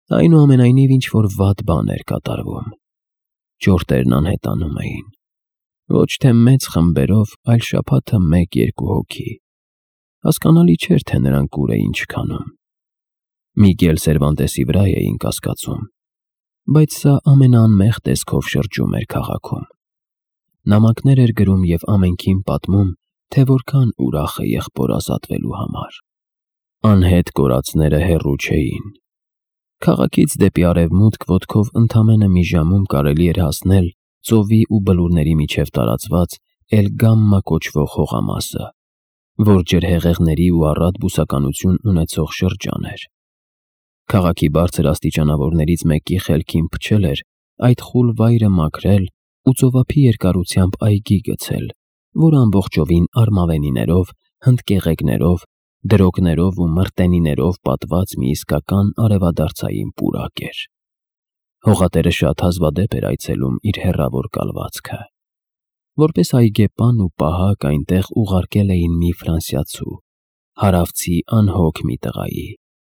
Այնուամենայնիվ ինչ-որ վատ բան էր կատարվում։ Ճորտերն անհետանում էին։ Ոչ թե մեծ խմբերով, այլ շաբաթը 1-2 հոգի։ Հասկանալի չէր, թե նրանք ուր էին չքանում։ Միգել Սերվանտեսի վրա էին կասկածում, բայց սա ամենաանմեղ տեսքով շրջում էր քաղաքում։ Նամակներ էր գրում և ամենքին պատմում, թե որքան ուրախ է եղբոր ազատվելու համար։ Անհետ կորածները հեռու չէին։ Քաղաքից դեպի արևմուտք ոտքով ընդամենը մի ժամում կարելի էր հասնել ծովի ու բլուրների միջև տարածված Էլ-Գամմա կոչվող հողամասը, որ ջրհեղեղների ու առատ բուսականություն ունեցող շրջան էր։ Քաղաքի բարձր աստիճանավորներից մեկի խելքին փչել էր այդ խուլ վայրը մաքրել ու ծովափի երկարությամբ այգի գցել, որ ամբողջովին արմավենիներով, հնդկեղեգներով, դրոգներով ու մրտենիներով պատված մի իսկական արևադարձային պուրակ էր։ Հողատերը շատ հազվադեպ էր այցելում իր հեռավոր կալվածքը։ Որպես այգեպան ու պահակ այնտեղ ուղարկել էին մի ֆրանսիացու, հարավցի անհոգ մի տղայի։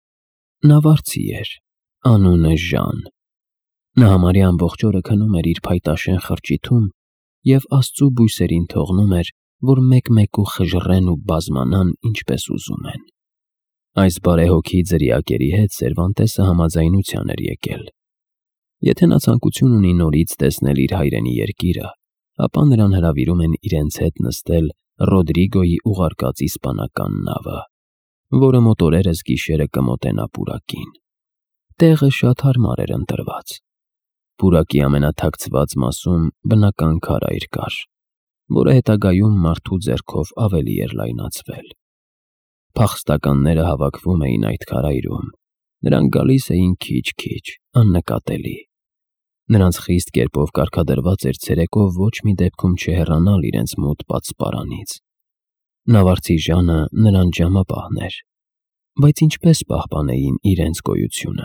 Նա վարձի էր, անունը Ժան։ Նա համարյա ամբողջ օրը քնում էր իր փայտաշեն խրճիթում և Աստծու բույսերին թողնում էր, որ մեկ-մեկու խժռեն ու բազմանան ինչպես ուզում են։ Այս բարեհոգի ձրիակերի հետ Սերվանտեսը համաձայնության էր եկել։ Եթե նա ցանկություն ունի նորից տեսնել իր հայրենի երկիրը, ապա նրան հրավիրում են իրենց հետ նստել Ռոդրիգոյի ուղարկած իսպանական նավը, որը մոտ օրերս գիշերը կմոտենա պուրակին։ Տեղը շատ հարմար էր ընտրված։ Պուրակի ամենաթաքցված մասում բնական քարայր կար, որը հետագայում մարդու ձեռքով ավելի էր լայնացվել։ Փախստականները հավաքվում էին այդ քարայրում, նրանք գալիս էին քիչ-քիչ, աննկատելի։ Նրանց խիստ կերպով կարգադրված էր ցերեկով ոչ մի դեպքում չհեռանալ իրենց մոտ պատսպարանից։ Նավարդի Ժանը նրան ջամապահն էր, բայց ինչպես պահպանեին իրենց գոյությունը։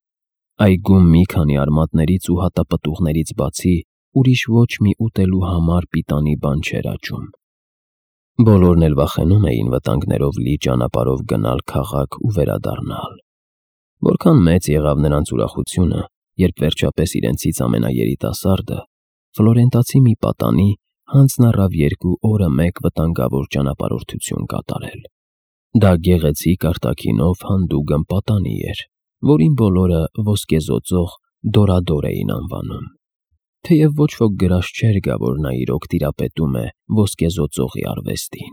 Այգում մի քանի արմատներից ու հատապտուղներից բացի ուրիշ ոչ մի ուտելու համար պիտանի բան չէր աճում։ Բոլորն էլ վախենում էին վտանգներով լի ճանապարհով գնալ քաղաք ու վերադառնալ։ Որքան մեծ եղավ նրանց ուրախությունը, երբ վերջապես իրենցից ամենաերիտասարդը, ֆլորենտացի մի պատանի, հանձն առավ 2 օրը մեկ վտանգավոր ճանապարհորդություն կատարել։ Դա գեղեցիկ արտաքինով հանդուգն պատանի էր, որին բոլորը ոսկեզօծող Դորադոր էին անվանում, թեև ոչ ոք գրաշ չէր գա, որ նա իրոք տիրապետում է ոսկեզօծողի արվեստին։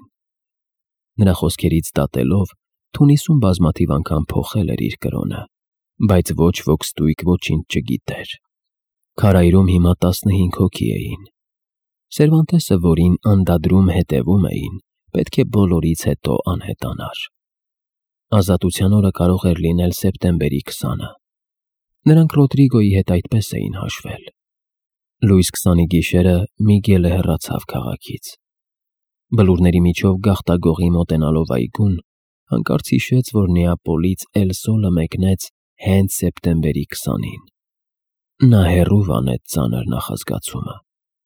Նրա խոսքերից դատելով, Թունիսում բազմաթիվ անգամ փոխել էր իր կրոնը, բայց ոչ ոք ստույգ ոչինչ չգիտեր։ Քարայրում հիմա 15 հոգի էին։ Սերվանտեսը, որին անդադրում հետևում էին, պետք է բոլորից հետո անհետանար։ Ազատության օրը կարող էր լինել սեպտեմբերի 20-ը։ Նրանք Ռոդրիգոյի հետ այդպես էին հաշվել։ Լույս 20-ի գիշերը Միգելը հեռացավ քաղաքից։ Բլուրների միջով գաղտագողի մոտենալով այգուն, հանկարծ հիշեց, որ Նեապոլից Էլ Սոլը մեկնեց հենց սեպտեմբերի 20-ին։ Նա հեռու վանեց ծանր նախազգացումը։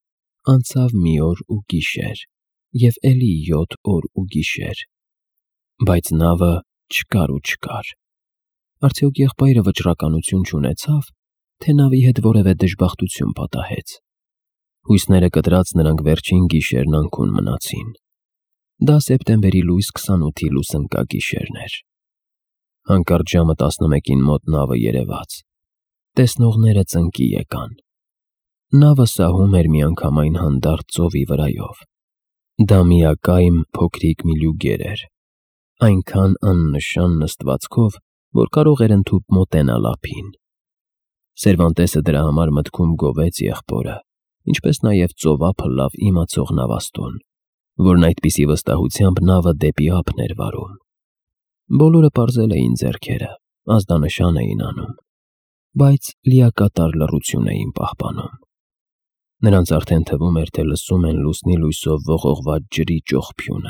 Անցավ մի օր ու գիշեր, և էլի 7 օր ու գիշեր, բայց նավը չկար ու չկար։ Արդյոք եղբայրը վճռականություն չունեցավ, թե նավի հետ որևէ դժբախտություն պատահեց։ Հույսները կտրած նրանք վերջին գիշերն անքուն մնացին։ Դա սեպտեմբերի լույս 28-ի լուսնկագիշերն էր։ Հանկարծ ժամը 11-ին մոտ նավը երևաց։ Տեսնողները ծնկի եկան։ Նավը սահում էր միանգամայն հանդարտ ծովի վրայով։ Դա միակայմ փոքրիկ մի լյուգեր էր, այնքան աննշան նստվածքով, որ կարող էր ընդհուպ մոտենալ ափին։ Սերվանտեսը դրա համար մտքում գովեց եղբորը, ինչպես նաև ծովափը լավ իմացող նավաստուն, որն այդպիսի վստահությամբ նավը դեպի ափն էր վարում։ Բոլորը պարզել էին ձեռքերը, ազդանշան էին անում, բայց լիակատար լռություն էին պահպանում։ Նրանց արդեն թվում էր, թե լսում են լուսնի լույսով ողողված ջրի ճոխփյունը։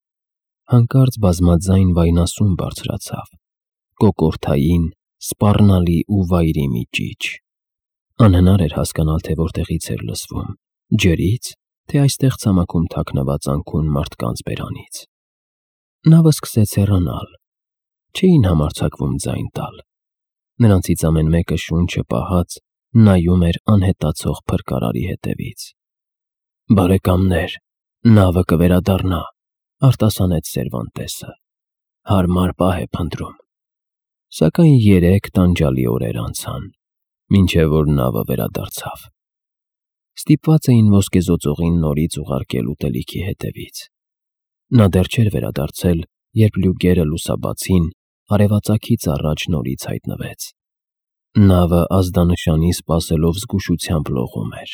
Հանկարծ բազմաձայն վայնասուն բարձրացավ, կոկորդային, սպառնալի ու վայրի մի ճիչ։ Անհնար էր հասկանալ, թե որտեղից էր լսվում՝ ջրից, թե այստեղ ցամաքում թաքնված անքուն մարդկանց բերանից։ Նավը սկսեց հեռանալ։ Չէին համարձակվում ձայն տալ։ Նրանցից ամեն մեկը շունչը պահած նայում էր անհետացող փրկարարի հետևից։ «Բարեկամներ, նավը կվերադառնա», արտասանեց Սերվանտեսը։ «Հարմար պահ է փնտրում»։ Սակայն 3 տանջալի օրեր անցան, մինչև որ նավը վերադարձավ։ Ստիպված էին ոսկեզօծողին նորից ուղարկել ուտելիքի հետևից։ Նա դեռ չէր վերադարձել, երբ լյուգերը լուսաբացին, արևածագից առաջ նորից հայտնվեց։ Նավը ազդանշանի սպասելով զգուշությամբ լողում էր։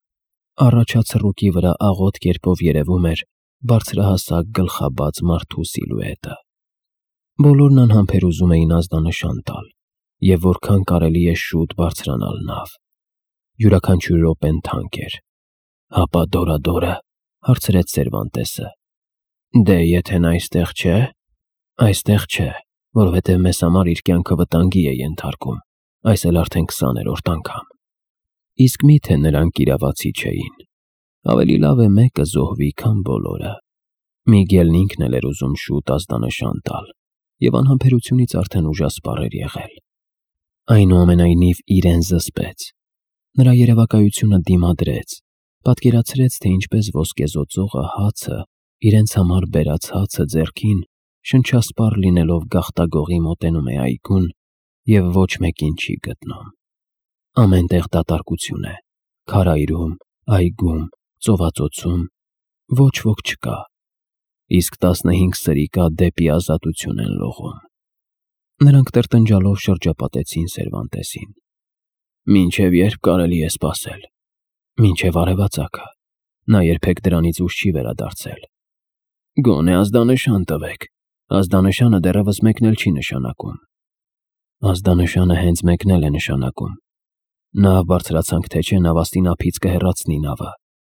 Առաջացռուկի վրա աղոտ կերպով երևում էր բարձրահասակ գլխաբաց մարդու սիլուետը։ Բոլորն անհամբեր ուզում էին ազդանշան տալ և որքան կարելի է շուտ բարձրանալ նավ։ Յուրաքանչյուր րոպեն թանկ էր։ «Հապա Դորադորը», հարցրեց Սերվանտեսը։ «Դե եթե նա այստեղ չէ»։ «Այստեղ չէ, որովհետև մեզ համար իր կյանքը վտանգի է ենթարկում, այս էլ արդեն 20-րդ անգամ»։ Իսկ մի՞թե նրանք իրավացի չէին։ Ավելի լավ է մեկը զոհվի, քան բոլորը։ Միգելն ինքն էլ էր ուզում շուտ ազդանշան տալ և անհամբերությունից արդեն ուժասպառ էր եղել։ Այնուամենայնիվ իրեն զսպեց։ Նրա երևակայությունը դիմադրեց, պատկերացրեց, թե ինչպես ոսկեզօծողը հացը, իրենց համար բերած հացը ձեռքին, շնչասպառ լինելով գաղտագողի մոտենում է այգուն և ոչ մեկին չի գտնում։ Ամեն տեղ դատարկություն է, քարայրում, այգում, ծովածոցում, ոչ ոք չկա, իսկ 15 սրիկա դեպի ազատություն են լողում։ Նրանք տրտնջալով շրջապատեցին Սերվանտեսին։ «Մինչև երբ կարելի է սպասել»։ «Մինչև արևածագը, նա երբեք դրանից ուշ չի վերադարձել»։ «Գոնե ազդանշան տվեք, ազդանշանը դեռևս մեկն էլ չի նշանակում»։ «Ազդանշանը հենց մեկն էլ է նշանակում։ Նավ բարձրացանք թե չէ, նավաստին ափից կհեռացնի նավը»։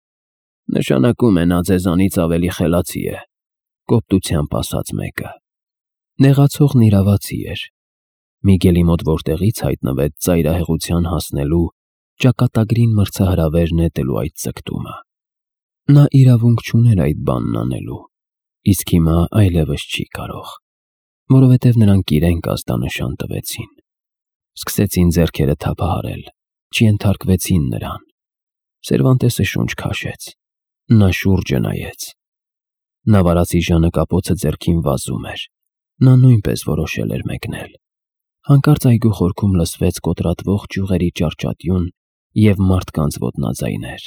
«Նշանակում է նա ձեզանից ավելի խելացի է», կոպտությամբ ասաց մեկը։ Նեղացողն իրավացի էր։ Միգելի մոտ որտեղից հայտնվեց ծայրահեղության հասնելու, ճակատագրին մրցահրավեր նետելու այդ ձգտումը։ Նա իրավունք չուներ այդ բանն անելու, իսկ հիմա այլևս չի կարող, որովհետև նրանք իրենք ազդանշան տվեցին։ Սկսեցին ձեռքերը թափահարել, չենթարկվեցին նրան։ Սերվանտեսը շունչ քաշեց։ Նա շուրջը նայեց։ Նավարացի ժանեկապոցը ձեռքին վազում էր։ Նա նույնպես որոշել էր մեկնել։ Հանկարծ այգու խորքում լսվեց կոտրատվող ճյուղերի ճարճատյուն և մարդկանց ոտնաձայներ։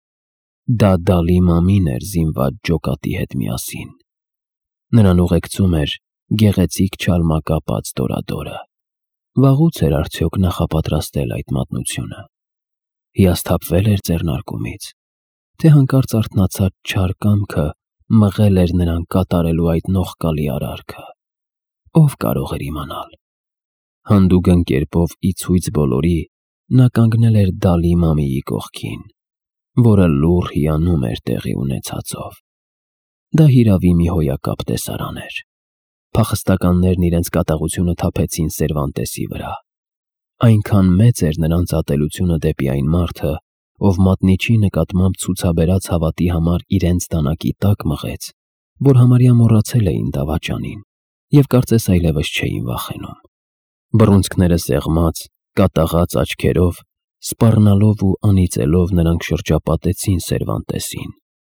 Դա Դալի մամին էր զինված ջոկատի հետ միասին։ Նրան ուղեկցում էր գեղեցիկ չալմակապած Դորադորը։ Վաղուց էր արդյոք նախապատրաստել այդ մատնությունը։ Հիասթափվել էր ձեռնարկումից, թե հանկարծ արթնացած չար կամքը մղել էր նրան կատարելու այդ նողկալի արարքը։ Ով կարող էր իմանալ։ Հանդուգն կերպով ի ցույց բոլորի նա կանգնել էր Դալի մամիի կողքին, որը լուռ հիանում էր տեղի ունեցածով։ Դա հիրավի մի հոյակապ տեսարան էր։ Փախստականներն իրենց կատաղությունը թափեցին Սերվանտեսի վրա։ Այնքան մեծ էր նրանց ատելությունը դեպի այն մարդը, ով մատնիչի նկատմամբ ցուցաբերած հավատի համար իրենց դանակի տակ մղեց, որ համարյա մոռացել էին դավաճանին և կարծես այլևս չէին վախենում։ Բռունցքները սեղմած, կատաղած աչքերով, սպառնալով ու անիծելով նրանք շրջապատեցին Սերվանտեսին։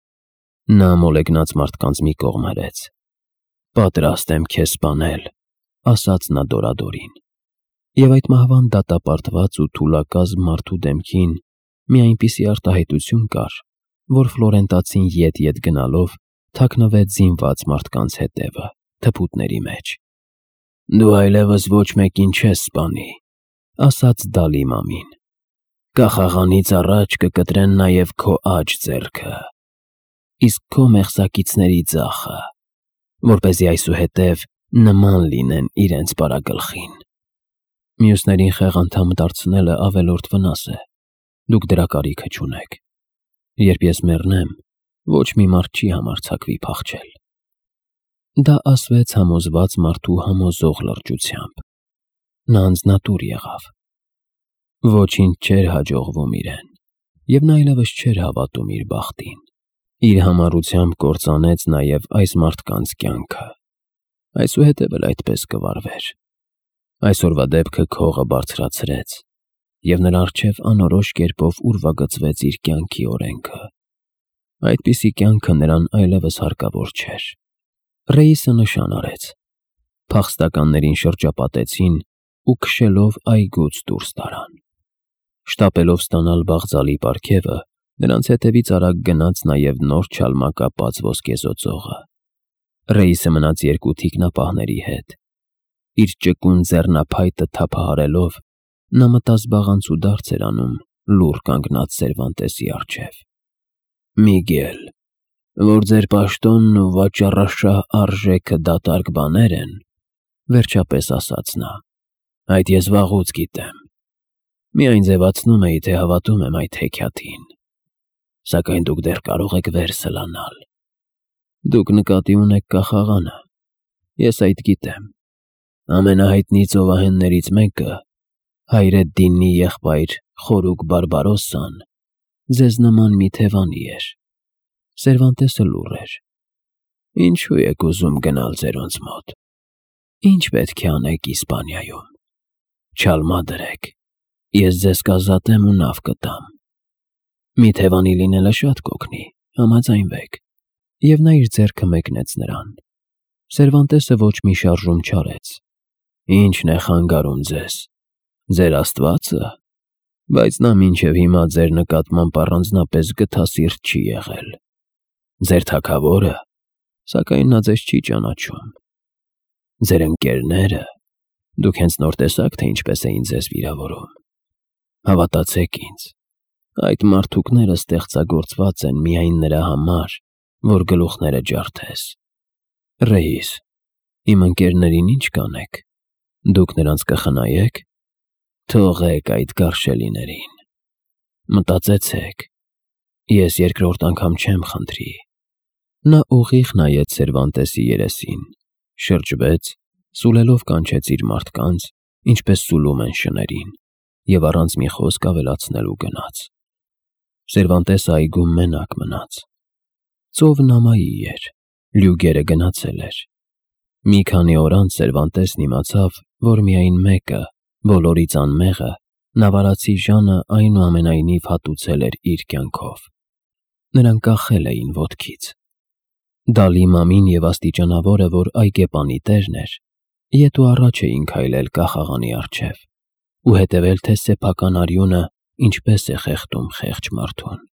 Նա մոլեգնած մարդկանց մի կողմ հրեց։ «Պատրաստ եմ քեզ սպանել», ասաց նա Դորադորին։ Եվ այդ մահվան դատապարտված ու թուլակազմ մարդու դեմքին մի այնպիսի արտահայտություն կար, որ ֆլորենտացին ետ գնալով թաքնվեց զինված մարդկանց հետևը, թփուտների մեջ։ «Դու այլևս ոչ մեկին չես սպանի», ասաց Դալի մամին։ «Կախաղանից առաջ կկտրեն նաև քո աջ ձեռքը, իսկ քո մեղսակիցների ձախը, որպեսզի այսուհետև նման լինեն իրենց պարագլխին։ Մյուսներին խեղանդամ դարձնելը ավելորդ վնաս է, դուք դրա կարիքը չունեք։ Երբ ես մեռնեմ, ոչ մի մարդ չի համարձակվի փախչել»։ Դա ասվեց համոզված մարդու համոզող լրջությամբ։ Նա անձնատուր եղավ։ Ոչինչ չէր հաջողվում իրեն, և նա այլևս չէր հավատում իր բախտին։ Իր համառությամբ կործանեց նաև այս մարդկանց կյանքը։ Այսուհետև էլ այդպես կվարվեր։ Այսօրվա դեպքը քողը բարձրացրեց, և նրա առջև անորոշ կերպով ուրվագծվեց իր կյանքի օրենքը։ Այդպիսի կյանքը նրան այլևս հարկավոր չէր։ Ռեյիսը նշան արեց։ Փախստականներին շրջապատեցին ու քշելով այգուց դուրս տարան։ Շտապելով ստանալ Բաղձալի պարգևը, նրանց հետևից արագ գնաց նաև նոր չալմակապած ոսկեզօծողը։ Ռեյիսը մնաց երկու թիկնապահների հետ։ Իր ճկուն ձեռնափայտը թափահարելով, նա մտազբաղանց ու դարձ էր անում լուռ կանգնած Սերվանտեսի առջև։ «Միգել, որ ձեր պաշտոնն ու վաճառաշահ արժեքը դատարկ բաներ են», վերջապես ասաց նա, «այդ ես վաղուց գիտեմ։ Միայն ձևացնում էի, թե հավատում եմ այդ հեքիաթին։ Սակայն դուք դեռ կարող եք վեր սլանալ։ Դուք նկատի ունեք կախաղանը։ Ես այդ գիտեմ։ Ամենահայտնի ծովահեններից մեկը, Հայրեդդինի եղբայր Խորուկ Բարբարոսսան, ձեզ նման մի թևանի էր»։ Սերվանտեսը լուռ էր։ «Ինչու եք ուզում գնալ ձերոնց մոտ։ Ինչ պետք է անեք Իսպանիայում։ Չալմա դրեք, ես ձեզ կազատեմ ու նավ կտամ։ Մի թևանի լինելը շատ կօգնի, համաձայնվեք»։ Եվ նա իր ձեռքը մեկնեց նրան։ Սերվանտեսը ոչ մի շարժում չարեց։ «Ի՞նչն է խանգարում ձեզ։ Ձեր Աստվածը։ Բայց նա մինչև հիմա ձեր նկատմամբ առանձնապես գթասիրտ չի եղել։ Ձեր թագավորը, սակայն նա ձեզ չի ճանաչում։ Ձեր ընկերները, դուք հենց նոր տեսաք, թե ինչպես էին ձեզ վիրավորում։ Հավատացեք ինձ, այդ մարդուկները ստեղծագործված են միայն նրա համար, որ գլուխները ջարդես։ Ռեյիս, իմ ընկերներին ինչ կանեք։ Դուք նրանց կխնայե՞ք։ Թողեք այդ գարշելիներին։ Մտածեցեք, ես երկրորդ անգամ չեմ խնդրի»։ Նա ուղիղ նայեց Սերվանտեսի երեսին, շրջվեց, սուլելով կանչեց իր մարդկանց, ինչպես սուլում են շներին, և առանց մի խոսք ավելացնելու գնաց։ Սերվանտեսը այգում մենակ մնաց։ Ծովն ամայի էր, լյուգերը գնացել էր։ Մի քանի օր անց Սերվանտեսն իմացավ, որ միայն մեկը, բոլորից անմեղը, նավարացի Ժանը այնուամենայնիվ հատուցել էր իր կյանքով։ Նրան կախել էին ոտքից։ Դալի Մամին և աստիճանավորը, որ այգեպանի տերն էր, ետ ու առաջ էին քայլել կախաղանի առջև ու հետևել, թե սեփական արյունը ինչպես է խեղդում խեղճ մարդուն։